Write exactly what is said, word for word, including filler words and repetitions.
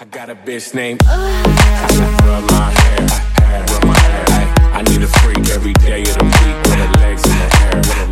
I got a bitch named rub my hair, rub my hair. I need a freak every day of the week with her legs in the air, with her